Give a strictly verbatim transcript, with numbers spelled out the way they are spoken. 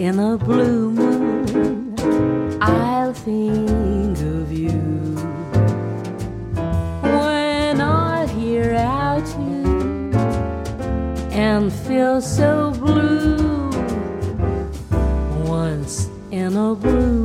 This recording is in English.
in a blue moon, I'll think of you. When I hear out you and feel so blue, once in a blue